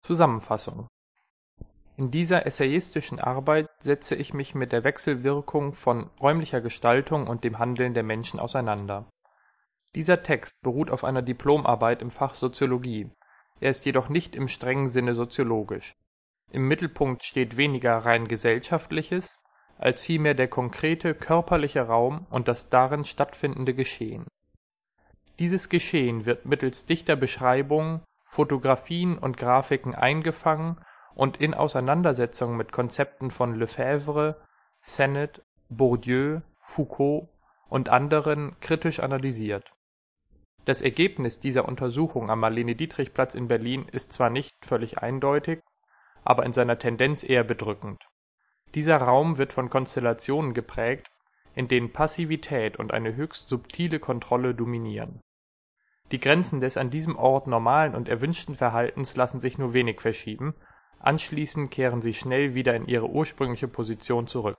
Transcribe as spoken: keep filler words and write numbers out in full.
Zusammenfassung: In dieser essayistischen Arbeit setze ich mich mit der Wechselwirkung von räumlicher Gestaltung und dem Handeln der Menschen auseinander. Dieser Text beruht auf einer Diplomarbeit im Fach Soziologie, er ist jedoch nicht im strengen Sinne soziologisch. Im Mittelpunkt steht weniger rein Gesellschaftliches, als vielmehr der konkrete körperliche Raum und das darin stattfindende Geschehen. Dieses Geschehen wird mittels dichter Beschreibungen, Fotografien und Grafiken eingefangen und in Auseinandersetzung mit Konzepten von Lefebvre, Sennett, Bourdieu, Foucault und anderen kritisch analysiert. Das Ergebnis dieser Untersuchung am Marlene-Dietrich-Platz in Berlin ist zwar nicht völlig eindeutig, aber in seiner Tendenz eher bedrückend. Dieser Raum wird von Konstellationen geprägt, in denen Passivität und eine höchst subtile Kontrolle dominieren. Die Grenzen des an diesem Ort normalen und erwünschten Verhaltens lassen sich nur wenig verschieben, anschließend kehren sie schnell wieder in ihre ursprüngliche Position zurück